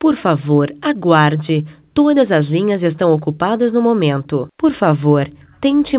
Por favor, aguarde. Todas as linhas estão ocupadas no momento. Por favor, tente